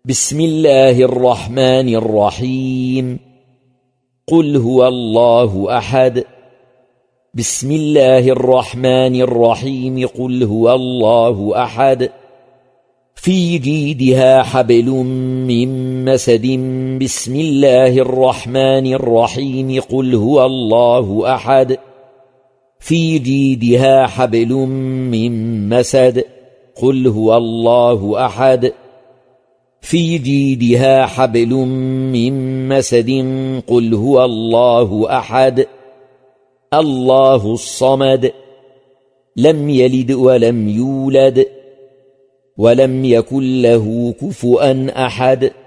بسم الله الرحمن الرحيم. قل هو الله أحد. بسم الله الرحمن الرحيم. قل هو الله أحد. في جيدها حبل من مسد. بسم الله الرحمن الرحيم. قل هو الله أحد. في جيدها حبل من مسد. قل هو الله أحد. في جيدها حبل من مسد. قل هو الله أحد. الله الصمد. لم يلد ولم يولد ولم يكن له كفؤا أحد.